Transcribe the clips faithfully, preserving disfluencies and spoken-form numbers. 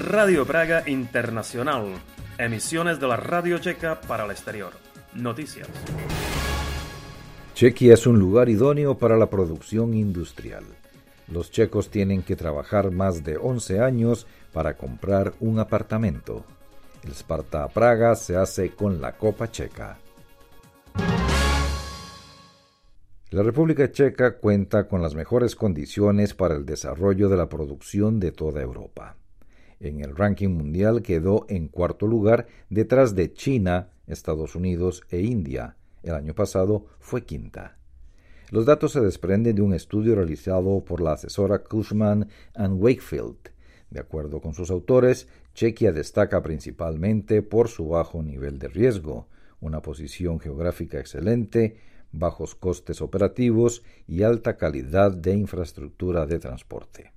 Radio Praga Internacional. Emisiones de la Radio Checa para el exterior. Noticias. Chequia es un lugar idóneo para la producción industrial. Los checos tienen que trabajar más de once años para comprar un apartamento. El Sparta Praga se hace con la Copa Checa. La República Checa cuenta con las mejores condiciones para el desarrollo de la producción de toda Europa. En el ranking mundial quedó en cuarto lugar detrás de China, Estados Unidos e India. El año pasado fue quinta. Los datos se desprenden de un estudio realizado por la asesora Cushman and Wakefield. De acuerdo con sus autores, Chequia destaca principalmente por su bajo nivel de riesgo, una posición geográfica excelente, bajos costes operativos y alta calidad de infraestructura de transporte.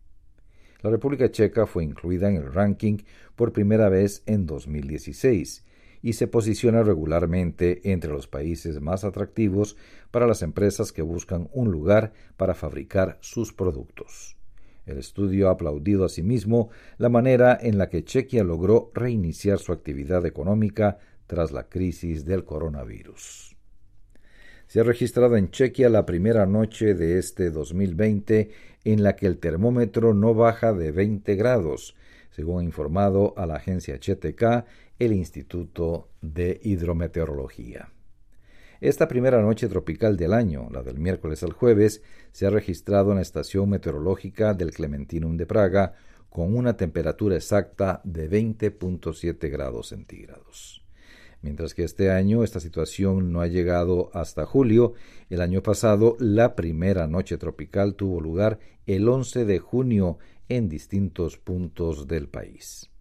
La República Checa fue incluida en el ranking por primera vez en dos mil dieciséis y se posiciona regularmente entre los países más atractivos para las empresas que buscan un lugar para fabricar sus productos. El estudio ha aplaudido asimismo la manera en la que Chequia logró reiniciar su actividad económica tras la crisis del coronavirus. Se ha registrado en Chequia la primera noche de este dos mil veinte en la que el termómetro no baja de veinte grados, según ha informado a la agencia H T K, el Instituto de Hidrometeorología. Esta primera noche tropical del año, la del miércoles al jueves, se ha registrado en la estación meteorológica del Clementinum de Praga con una temperatura exacta de veinte punto siete grados centígrados. Mientras que este año esta situación no ha llegado hasta julio, el año pasado la primera noche tropical tuvo lugar el once de junio en distintos puntos del país.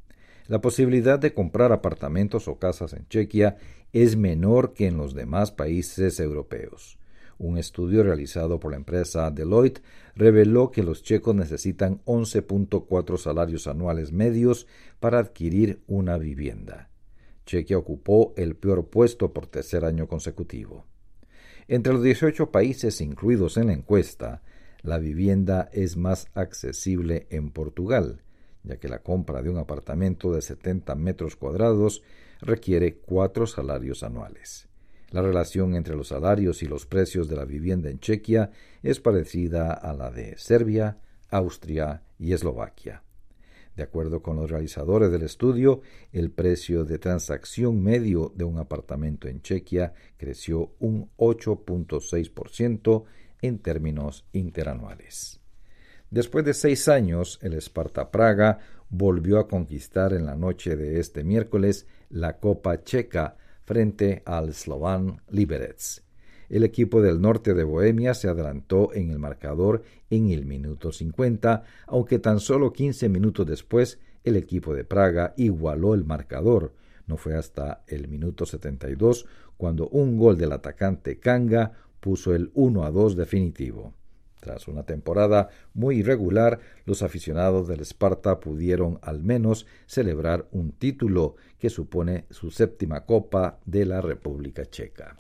La posibilidad de comprar apartamentos o casas en Chequia es menor que en los demás países europeos. Un estudio realizado por la empresa Deloitte reveló que los checos necesitan once punto cuatro salarios anuales medios para adquirir una vivienda. Chequia ocupó el peor puesto por tercer año consecutivo. Entre los dieciocho países incluidos en la encuesta, la vivienda es más accesible en Portugal, ya que la compra de un apartamento de setenta metros cuadrados requiere cuatro salarios anuales. La relación entre los salarios y los precios de la vivienda en Chequia es parecida a la de Serbia, Austria y Eslovaquia. De acuerdo con los realizadores del estudio, el precio de transacción medio de un apartamento en Chequia creció un ocho punto seis por ciento en términos interanuales. Después de seis años, el Sparta Praga volvió a conquistar en la noche de este miércoles la Copa Checa frente al Slovan Liberec. El equipo del norte de Bohemia se adelantó en el marcador en el minuto cincuenta, aunque tan solo quince minutos después el equipo de Praga igualó el marcador. No fue hasta el minuto setenta y dos cuando un gol del atacante Kanga puso el uno a dos definitivo. Tras una temporada muy irregular, los aficionados del Sparta pudieron al menos celebrar un título que supone su séptima Copa de la República Checa.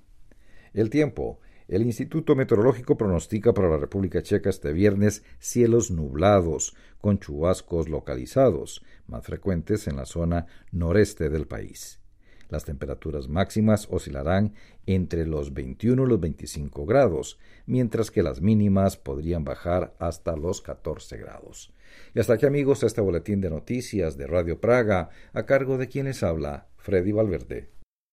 El tiempo. El Instituto Meteorológico pronostica para la República Checa este viernes cielos nublados, con chubascos localizados, más frecuentes en la zona noreste del país. Las temperaturas máximas oscilarán entre los veintiuno y los veinticinco grados, mientras que las mínimas podrían bajar hasta los catorce grados. Y hasta aquí, amigos, este boletín de noticias de Radio Praga, a cargo de quien les habla, Freddy Valverde.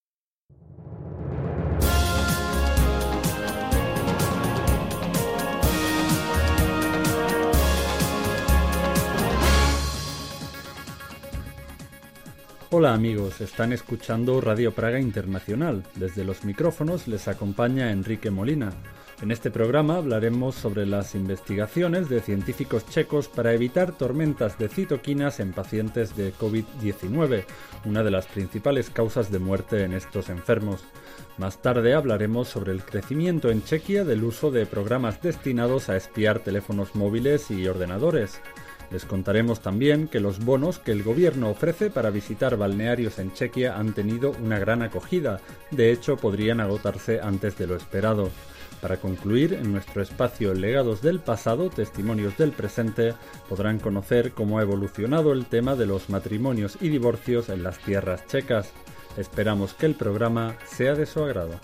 Hola amigos, están escuchando Radio Praga Internacional. Desde los micrófonos les acompaña Enrique Molina. En este programa hablaremos sobre las investigaciones de científicos checos para evitar tormentas de citoquinas en pacientes de covid diecinueve, una de las principales causas de muerte en estos enfermos. Más tarde hablaremos sobre el crecimiento en Chequia del uso de programas destinados a espiar teléfonos móviles y ordenadores. Les contaremos también que los bonos que el gobierno ofrece para visitar balnearios en Chequia han tenido una gran acogida. De hecho, podrían agotarse antes de lo esperado. Para concluir, en nuestro espacio Legados del pasado, testimonios del presente, podrán conocer cómo ha evolucionado el tema de los matrimonios y divorcios en las tierras checas. Esperamos que el programa sea de su agrado.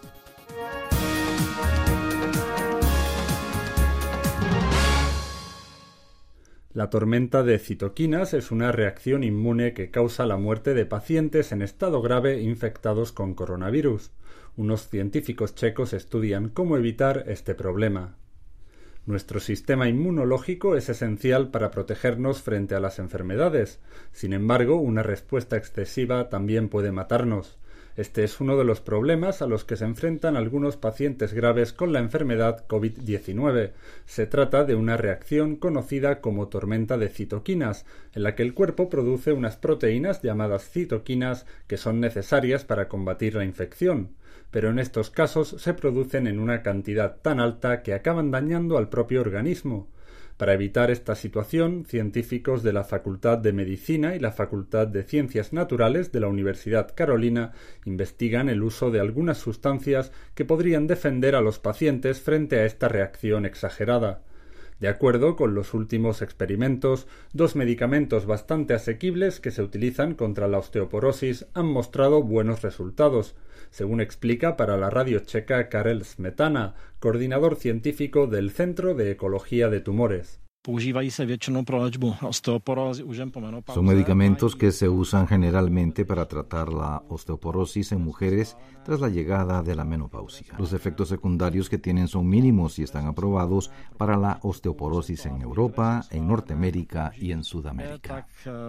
La tormenta de citoquinas es una reacción inmune que causa la muerte de pacientes en estado grave infectados con coronavirus. Unos científicos checos estudian cómo evitar este problema. Nuestro sistema inmunológico es esencial para protegernos frente a las enfermedades. Sin embargo, una respuesta excesiva también puede matarnos. Este es uno de los problemas a los que se enfrentan algunos pacientes graves con la enfermedad COVID diecinueve. Se trata de una reacción conocida como tormenta de citoquinas, en la que el cuerpo produce unas proteínas llamadas citoquinas que son necesarias para combatir la infección. Pero en estos casos se producen en una cantidad tan alta que acaban dañando al propio organismo. Para evitar esta situación, científicos de la Facultad de Medicina y la Facultad de Ciencias Naturales de la Universidad Carolina investigan el uso de algunas sustancias que podrían defender a los pacientes frente a esta reacción exagerada. De acuerdo con los últimos experimentos, dos medicamentos bastante asequibles que se utilizan contra la osteoporosis han mostrado buenos resultados, según explica para la radio checa Karel Smetana, coordinador científico del Centro de Ecología de Tumores. Son medicamentos que se usan generalmente para tratar la osteoporosis en mujeres tras la llegada de la menopausia. Los efectos secundarios que tienen son mínimos y están aprobados para la osteoporosis en Europa, en Norteamérica y en Sudamérica.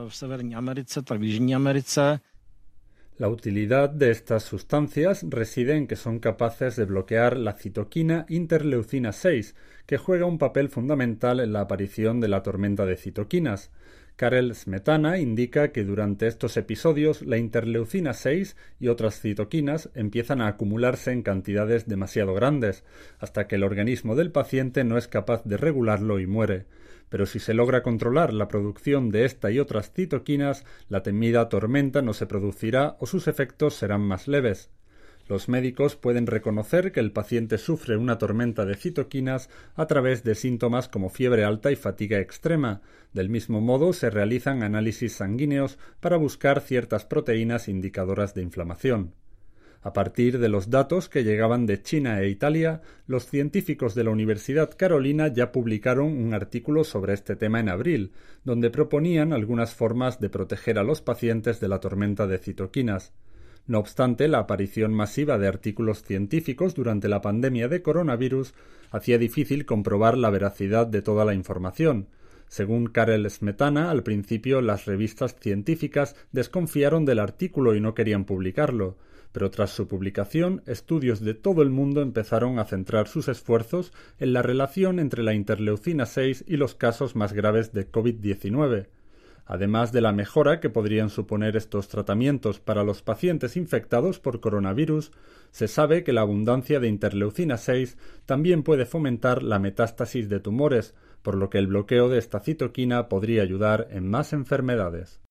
La utilidad de estas sustancias reside en que son capaces de bloquear la citoquina interleucina seis, que juega un papel fundamental en la aparición de la tormenta de citoquinas. Karel Smetana indica que durante estos episodios la interleucina seis y otras citoquinas empiezan a acumularse en cantidades demasiado grandes, hasta que el organismo del paciente no es capaz de regularlo y muere. Pero si se logra controlar la producción de esta y otras citoquinas, la temida tormenta no se producirá o sus efectos serán más leves. Los médicos pueden reconocer que el paciente sufre una tormenta de citoquinas a través de síntomas como fiebre alta y fatiga extrema. Del mismo modo, se realizan análisis sanguíneos para buscar ciertas proteínas indicadoras de inflamación. A partir de los datos que llegaban de China e Italia, los científicos de la Universidad Carolina ya publicaron un artículo sobre este tema en abril, donde proponían algunas formas de proteger a los pacientes de la tormenta de citoquinas. No obstante, la aparición masiva de artículos científicos durante la pandemia de coronavirus hacía difícil comprobar la veracidad de toda la información. Según Karel Smetana, al principio las revistas científicas desconfiaron del artículo y no querían publicarlo, pero tras su publicación, estudios de todo el mundo empezaron a centrar sus esfuerzos en la relación entre la interleucina seis y los casos más graves de COVID diecinueve. Además de la mejora que podrían suponer estos tratamientos para los pacientes infectados por coronavirus, se sabe que la abundancia de interleucina seis también puede fomentar la metástasis de tumores, por lo que el bloqueo de esta citoquina podría ayudar en más enfermedades.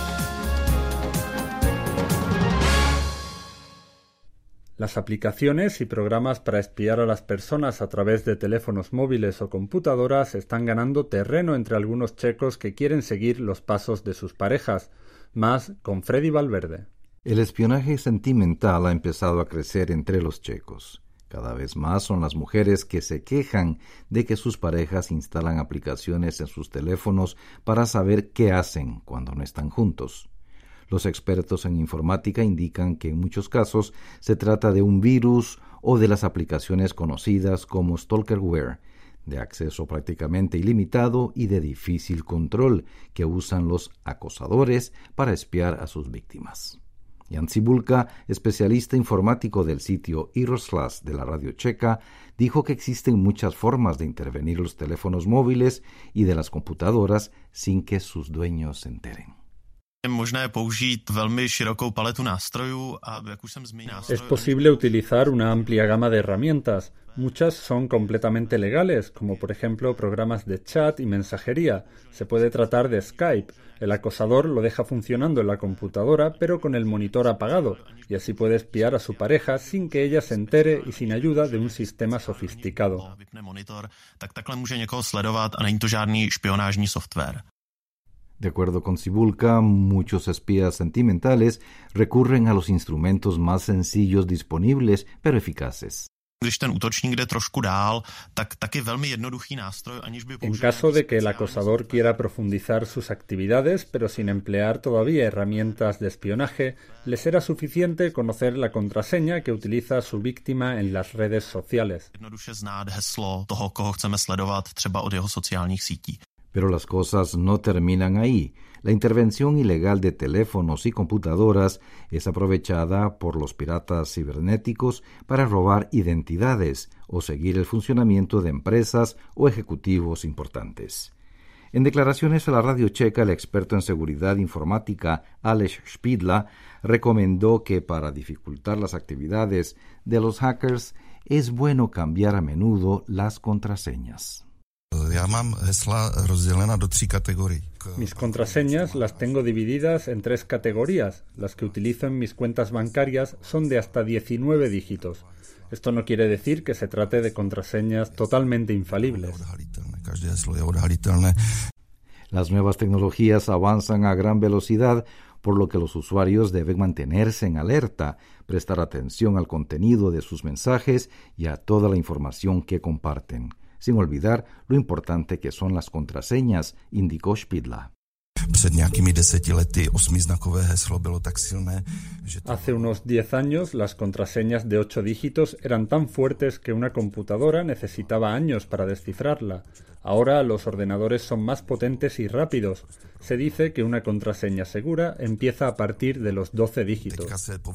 Las aplicaciones y programas para espiar a las personas a través de teléfonos móviles o computadoras están ganando terreno entre algunos checos que quieren seguir los pasos de sus parejas, más con Freddy Valverde. El espionaje sentimental ha empezado a crecer entre los checos. Cada vez más son las mujeres que se quejan de que sus parejas instalan aplicaciones en sus teléfonos para saber qué hacen cuando no están juntos. Los expertos en informática indican que en muchos casos se trata de un virus o de las aplicaciones conocidas como stalkerware, de acceso prácticamente ilimitado y de difícil control, que usan los acosadores para espiar a sus víctimas. Jan Cibulka, especialista informático del sitio iRozhlas de la radio checa, dijo que existen muchas formas de intervenir los teléfonos móviles y de las computadoras sin que sus dueños se enteren. Es posible utilizar una amplia gama de herramientas. Muchas son completamente legales, como por ejemplo programas de chat y mensajería. Se puede tratar de Skype. El acosador lo deja funcionando en la computadora, pero con el monitor apagado, y así puede espiar a su pareja sin que ella se entere y sin ayuda de un sistema sofisticado. De acuerdo con Cibulka, muchos espías sentimentales recurren a los instrumentos más sencillos disponibles, pero eficaces. En caso de que el acosador quiera profundizar sus actividades, pero sin emplear todavía herramientas de espionaje, le será suficiente conocer la contraseña que utiliza su víctima en las redes sociales. Pero las cosas no terminan ahí. La intervención ilegal de teléfonos y computadoras es aprovechada por los piratas cibernéticos para robar identidades o seguir el funcionamiento de empresas o ejecutivos importantes. En declaraciones a la radio checa, el experto en seguridad informática Aleš Špidla recomendó que para dificultar las actividades de los hackers es bueno cambiar a menudo las contraseñas. Mis contraseñas las tengo divididas en tres categorías. Las que utilizo en mis cuentas bancarias son de hasta diecinueve dígitos. Esto no quiere decir que se trate de contraseñas totalmente infalibles. Las nuevas tecnologías avanzan a gran velocidad, por lo que los usuarios deben mantenerse en alerta, prestar atención al contenido de sus mensajes y a toda la información que comparten, sin olvidar lo importante que son las contraseñas, indicó Špidla. Hace unos diez años, las contraseñas de ocho dígitos eran tan fuertes que una computadora necesitaba años para descifrarla. Ahora los ordenadores son más potentes y rápidos. Se dice que una contraseña segura empieza a partir de los doce dígitos.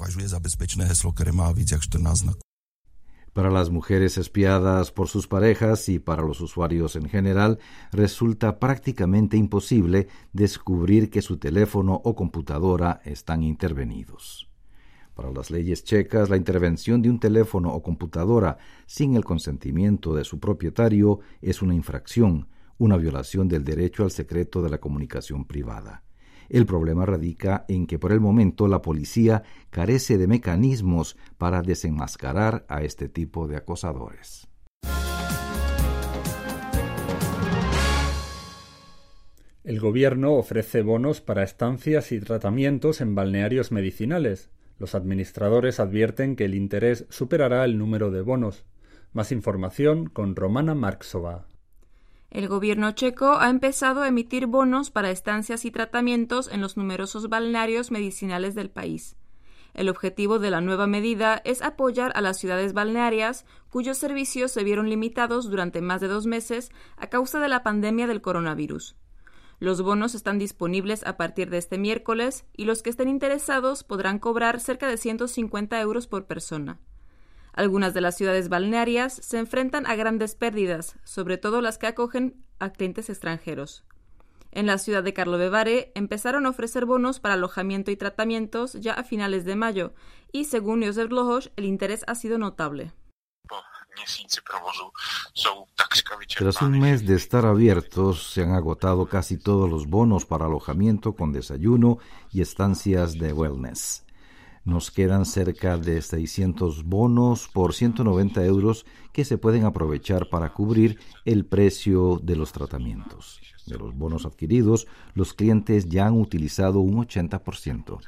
Para las mujeres espiadas por sus parejas y para los usuarios en general, resulta prácticamente imposible descubrir que su teléfono o computadora están intervenidos. Para las leyes checas, la intervención de un teléfono o computadora sin el consentimiento de su propietario es una infracción, una violación del derecho al secreto de la comunicación privada. El problema radica en que por el momento la policía carece de mecanismos para desenmascarar a este tipo de acosadores. El gobierno ofrece bonos para estancias y tratamientos en balnearios medicinales. Los administradores advierten que el interés superará el número de bonos. Más información con Romana Marksova. El gobierno checo ha empezado a emitir bonos para estancias y tratamientos en los numerosos balnearios medicinales del país. El objetivo de la nueva medida es apoyar a las ciudades balnearias cuyos servicios se vieron limitados durante más de dos meses a causa de la pandemia del coronavirus. Los bonos están disponibles a partir de este miércoles y los que estén interesados podrán cobrar cerca de ciento cincuenta euros por persona. Algunas de las ciudades balnearias se enfrentan a grandes pérdidas, sobre todo las que acogen a clientes extranjeros. En la ciudad de Karlovy Vary empezaron a ofrecer bonos para alojamiento y tratamientos ya a finales de mayo y, según Josef Dlugoš, el interés ha sido notable. Tras un mes de estar abiertos, se han agotado casi todos los bonos para alojamiento con desayuno y estancias de wellness. Nos quedan cerca de seiscientos bonos por ciento noventa euros que se pueden aprovechar para cubrir el precio de los tratamientos. De los bonos adquiridos, los clientes ya han utilizado un ochenta por ciento.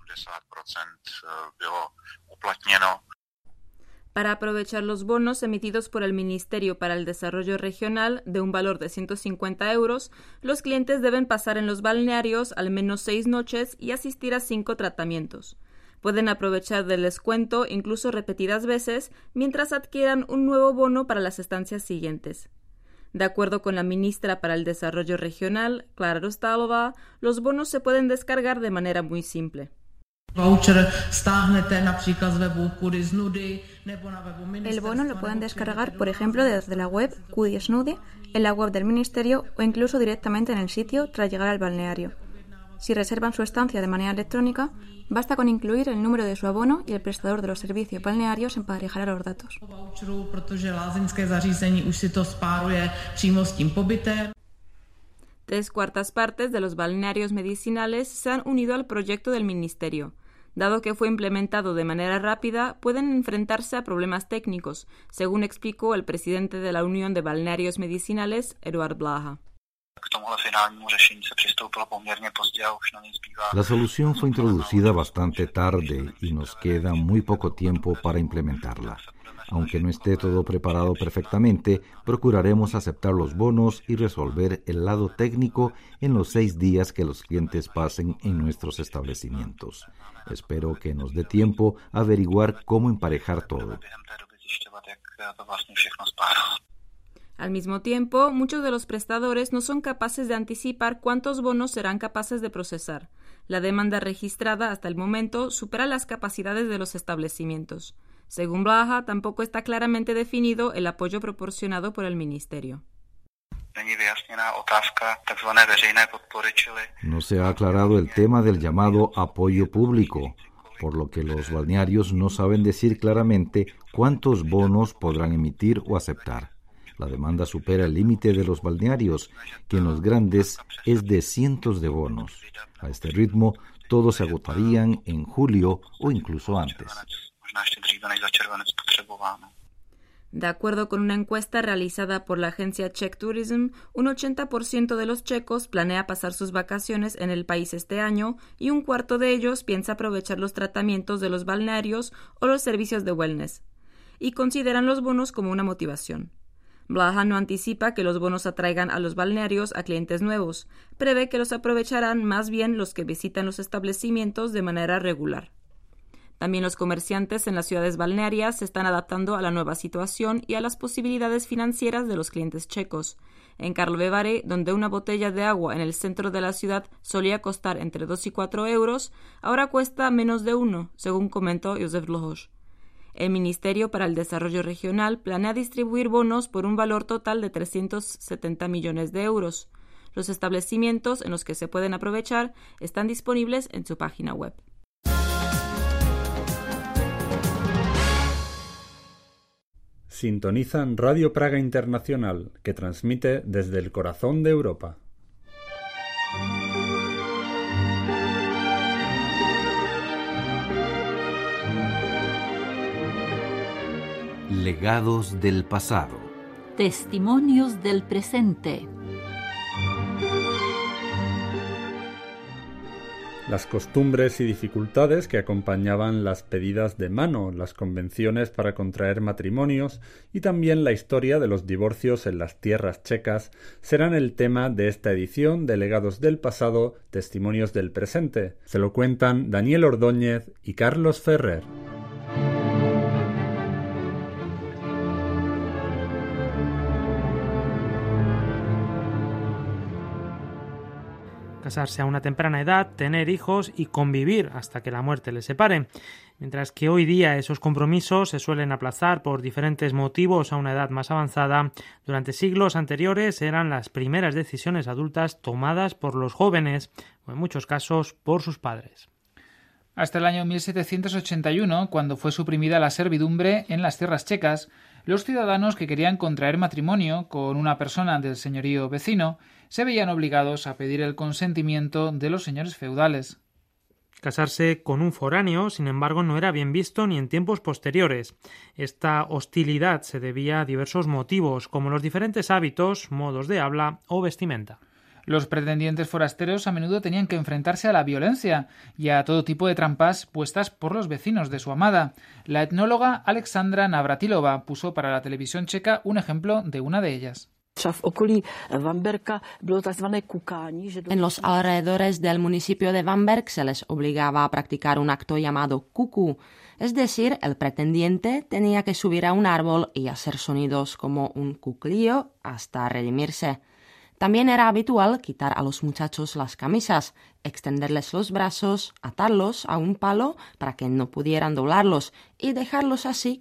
Para aprovechar los bonos emitidos por el Ministerio para el Desarrollo Regional de un valor de ciento cincuenta euros, los clientes deben pasar en los balnearios al menos seis noches y asistir a cinco tratamientos. Pueden aprovechar del descuento incluso repetidas veces mientras adquieran un nuevo bono para las estancias siguientes. De acuerdo con la ministra para el Desarrollo Regional, Klára Dostálová, los bonos se pueden descargar de manera muy simple. El bono lo pueden descargar, por ejemplo, desde la web Kudisnudy, en la web del Ministerio o incluso directamente en el sitio tras llegar al balneario. Si reservan su estancia de manera electrónica, basta con incluir el número de su abono y el prestador de los servicios balnearios emparejará los datos. Tres cuartas partes de los balnearios medicinales se han unido al proyecto del Ministerio. Dado que fue implementado de manera rápida, pueden enfrentarse a problemas técnicos, según explicó el presidente de la Unión de Balnearios Medicinales, Eduard Blaha. La solución fue introducida bastante tarde y nos queda muy poco tiempo para implementarla. Aunque no esté todo preparado perfectamente, procuraremos aceptar los bonos y resolver el lado técnico en los seis días que los clientes pasen en nuestros establecimientos. Espero que nos dé tiempo a averiguar cómo emparejar todo. Al mismo tiempo, muchos de los prestadores no son capaces de anticipar cuántos bonos serán capaces de procesar. La demanda registrada hasta el momento supera las capacidades de los establecimientos. Según Blaha, tampoco está claramente definido el apoyo proporcionado por el Ministerio. No se ha aclarado el tema del llamado apoyo público, por lo que los balnearios no saben decir claramente cuántos bonos podrán emitir o aceptar. La demanda supera el límite de los balnearios, que en los grandes es de cientos de bonos. A este ritmo, todos se agotarían en julio o incluso antes. De acuerdo con una encuesta realizada por la agencia Czech Tourism, un ochenta por ciento de los checos planea pasar sus vacaciones en el país este año y un cuarto de ellos piensa aprovechar los tratamientos de los balnearios o los servicios de wellness, y consideran los bonos como una motivación. Blaha no anticipa que los bonos atraigan a los balnearios a clientes nuevos, prevé que los aprovecharán más bien los que visitan los establecimientos de manera regular. También los comerciantes en las ciudades balnearias se están adaptando a la nueva situación y a las posibilidades financieras de los clientes checos. En Karlovy Vary, donde una botella de agua en el centro de la ciudad solía costar entre dos y cuatro euros, ahora cuesta menos de uno, según comentó Josef Dlugoš. El Ministerio para el Desarrollo Regional planea distribuir bonos por un valor total de trescientos setenta millones de euros. Los establecimientos en los que se pueden aprovechar están disponibles en su página web. Sintonizan Radio Praga Internacional, que transmite desde el corazón de Europa. Legados del pasado. Testimonios del presente. Las costumbres y dificultades que acompañaban las pedidas de mano, las convenciones para contraer matrimonios y también la historia de los divorcios en las tierras checas serán el tema de esta edición de Legados del pasado, Testimonios del presente. Se lo cuentan Daniel Ordóñez y Carlos Ferrer. Casarse a una temprana edad, tener hijos y convivir hasta que la muerte les separe. Mientras que hoy día esos compromisos se suelen aplazar por diferentes motivos a una edad más avanzada, durante siglos anteriores eran las primeras decisiones adultas tomadas por los jóvenes, o en muchos casos por sus padres. Hasta el año mil setecientos ochenta y uno, cuando fue suprimida la servidumbre en las tierras checas, los ciudadanos que querían contraer matrimonio con una persona del señorío vecino se veían obligados a pedir el consentimiento de los señores feudales. Casarse con un foráneo, sin embargo, no era bien visto ni en tiempos posteriores. Esta hostilidad se debía a diversos motivos, como los diferentes hábitos, modos de habla o vestimenta. Los pretendientes forasteros a menudo tenían que enfrentarse a la violencia y a todo tipo de trampas puestas por los vecinos de su amada. La etnóloga Alexandra Navratilova puso para la televisión checa un ejemplo de una de ellas. En los alrededores del municipio de Vamberk se les obligaba a practicar un acto llamado cucú, es decir, el pretendiente tenía que subir a un árbol y hacer sonidos como un cuclillo hasta redimirse. También era habitual quitar a los muchachos las camisas, extenderles los brazos, atarlos a un palo para que no pudieran doblarlos y dejarlos así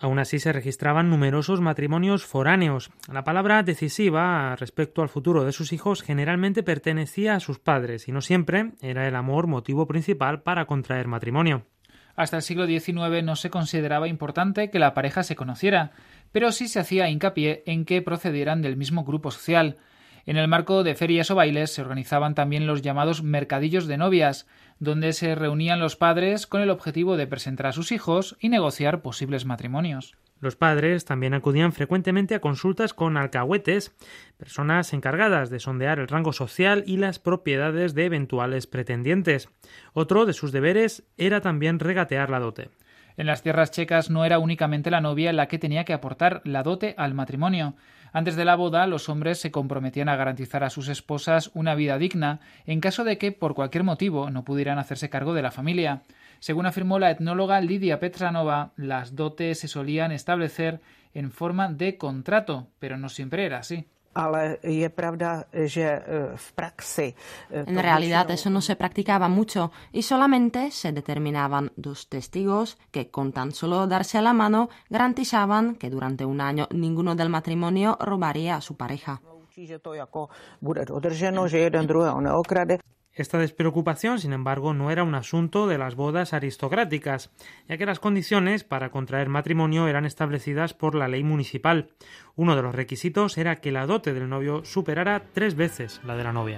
Aún así se registraban numerosos matrimonios foráneos. La palabra decisiva respecto al futuro de sus hijos generalmente pertenecía a sus padres y no siempre era el amor motivo principal para contraer matrimonio. Hasta el siglo diecinueve no se consideraba importante que la pareja se conociera, pero sí se hacía hincapié en que procedieran del mismo grupo social. En el marco de ferias o bailes se organizaban también los llamados mercadillos de novias, donde se reunían los padres con el objetivo de presentar a sus hijos y negociar posibles matrimonios. Los padres también acudían frecuentemente a consultas con alcahuetes, personas encargadas de sondear el rango social y las propiedades de eventuales pretendientes. Otro de sus deberes era también regatear la dote. En las tierras checas no era únicamente la novia la que tenía que aportar la dote al matrimonio. Antes de la boda, los hombres se comprometían a garantizar a sus esposas una vida digna en caso de que, por cualquier motivo, no pudieran hacerse cargo de la familia. Según afirmó la etnóloga Lidia Petranova, las dotes se solían establecer en forma de contrato, pero no siempre era así. En realidad eso no se practicaba mucho y solamente se determinaban dos testigos que con tan solo darse la mano garantizaban que durante un año ninguno del matrimonio robaría a su pareja. Esta despreocupación, sin embargo, no era un asunto de las bodas aristocráticas, ya que las condiciones para contraer matrimonio eran establecidas por la ley municipal. Uno de los requisitos era que la dote del novio superara tres veces la de la novia.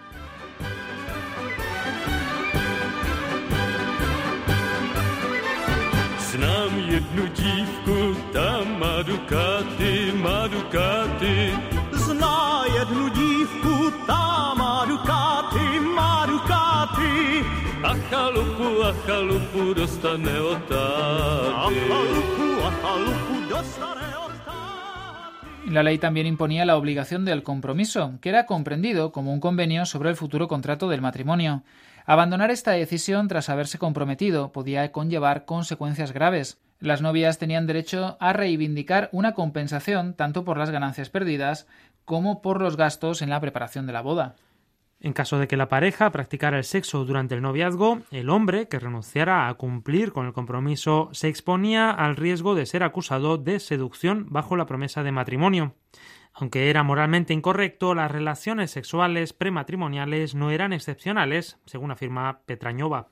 Znám jednu dívku, ta má dukáty, má dukáty. Zná jednu dívku, ta má dukáty, má dukáty. A chalupu, a chalupu dostane od táty. A chalupu, a chalupu dostane od táty. La ley también imponía la obligación del compromiso, que era comprendido como un convenio sobre el futuro contrato del matrimonio. Abandonar esta decisión tras haberse comprometido podía conllevar consecuencias graves. Las novias tenían derecho a reivindicar una compensación tanto por las ganancias perdidas como por los gastos en la preparación de la boda. En caso de que la pareja practicara el sexo durante el noviazgo, el hombre que renunciara a cumplir con el compromiso se exponía al riesgo de ser acusado de seducción bajo la promesa de matrimonio. Aunque era moralmente incorrecto, las relaciones sexuales prematrimoniales no eran excepcionales, según afirma Petraňová.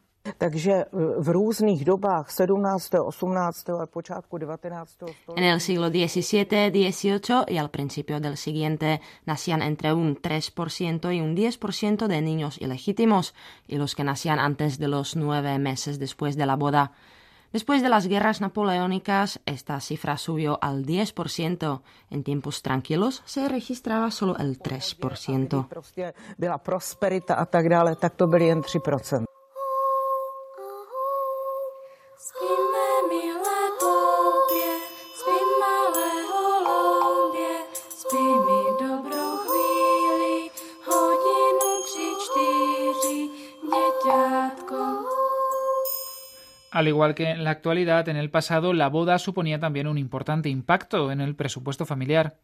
En el siglo diecisiete, dieciocho y al principio del siguiente nacían entre un tres por ciento y un diez por ciento de niños ilegítimos, y los que nacían antes de los nueve meses después de la boda. Después de las guerras napoleónicas, esta cifra subió al diez por ciento. En tiempos tranquilos se registraba solo el tres por ciento. Byla prosperita a tak dále, tak to byly jen tři procenta. Al igual que en la actualidad, en el pasado la boda suponía también un importante impacto en el presupuesto familiar.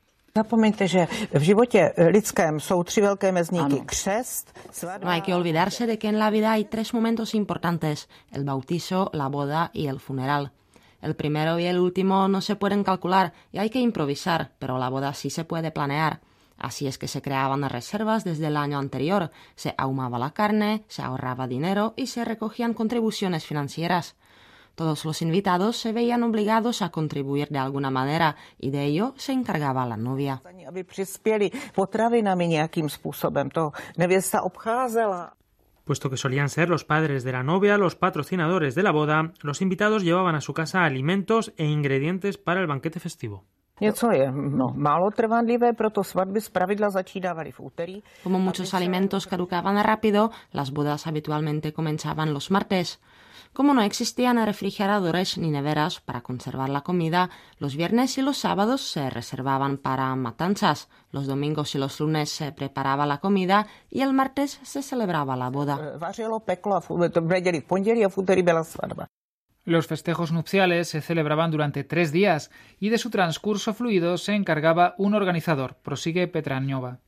No hay que olvidarse de que en la vida hay tres momentos importantes: el bautizo, la boda y el funeral. El primero y el último no se pueden calcular y hay que improvisar, pero la boda sí se puede planear. Así es que se creaban reservas desde el año anterior, se ahumaba la carne, se ahorraba dinero y se recogían contribuciones financieras. Todos los invitados se veían obligados a contribuir de alguna manera y de ello se encargaba la novia. Puesto que solían ser los padres de la novia los patrocinadores de la boda, los invitados llevaban a su casa alimentos e ingredientes para el banquete festivo. Como muchos alimentos caducaban rápido, las bodas habitualmente comenzaban los martes. Como no existían refrigeradores ni neveras para conservar la comida, los viernes y los sábados se reservaban para matanzas, los domingos y los lunes se preparaba la comida y el martes se celebraba la boda. Los festejos nupciales se celebraban durante tres días y de su transcurso fluido se encargaba un organizador, prosigue Petraňová.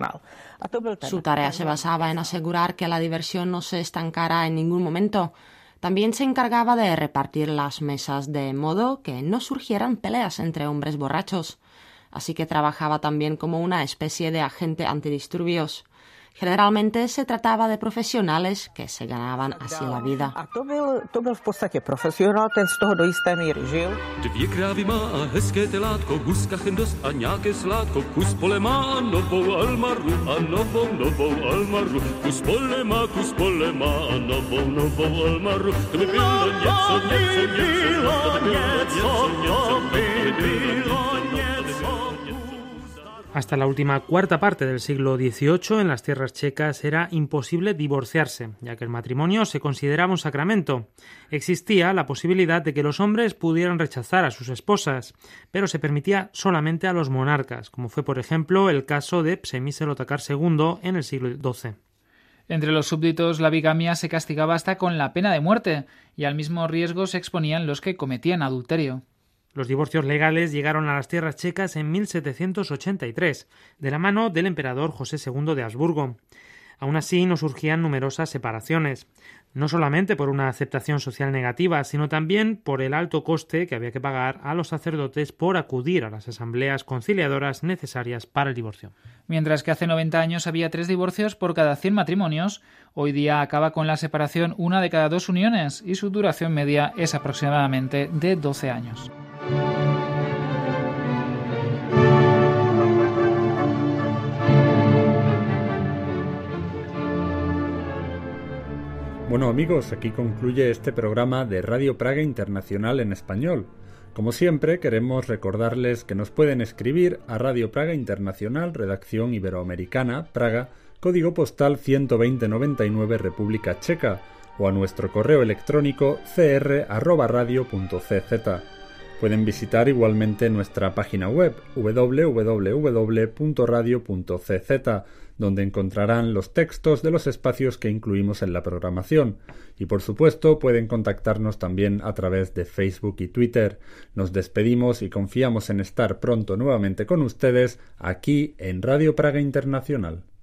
Su tarea se basaba en asegurar que la diversión no se estancara en ningún momento. También se encargaba de repartir las mesas de modo que no surgieran peleas entre hombres borrachos, así que trabajaba también como una especie de agente antidisturbios. Generalmente se trataba de profesionales que se ganaban así la vida. A to byl, to byl v podstatě profesionál, ten z toho do jisté míry žil. Dvě krávy má a hezké telátko, guskachem dost a nějaké sládko, kus pole má a novou almaru, a novou, novou almaru, kus pole má, kus pole má a novou, novou almaru. To by bylo něco, něco, něco, to by bylo něco, něco, to by bylo něco. Hasta la última cuarta parte del siglo dieciocho, en las tierras checas era imposible divorciarse, ya que el matrimonio se consideraba un sacramento. Existía la posibilidad de que los hombres pudieran rechazar a sus esposas, pero se permitía solamente a los monarcas, como fue por ejemplo el caso de Přemysl Otakar segundo en el siglo doce. Entre los súbditos la bigamia se castigaba hasta con la pena de muerte, y al mismo riesgo se exponían los que cometían adulterio. Los divorcios legales llegaron a las tierras checas en mil setecientos ochenta y tres, de la mano del emperador José segundo de Habsburgo. Aún así, no surgían numerosas separaciones, no solamente por una aceptación social negativa, sino también por el alto coste que había que pagar a los sacerdotes por acudir a las asambleas conciliadoras necesarias para el divorcio. Mientras que hace noventa años había tres divorcios por cada cien matrimonios, hoy día acaba con la separación una de cada dos uniones y su duración media es aproximadamente de doce años. Bueno amigos, aquí concluye este programa de Radio Praga Internacional en español. Como siempre, queremos recordarles que nos pueden escribir a Radio Praga Internacional, Redacción Iberoamericana, Praga, código postal ciento veinte noventa y nueve, República Checa, o a nuestro correo electrónico c r arroba radio punto c z. Pueden visitar igualmente nuestra página web w w w punto radio punto c z, donde encontrarán los textos de los espacios que incluimos en la programación. Y por supuesto pueden contactarnos también a través de Facebook y Twitter. Nos despedimos y confiamos en estar pronto nuevamente con ustedes aquí en Radio Praga Internacional.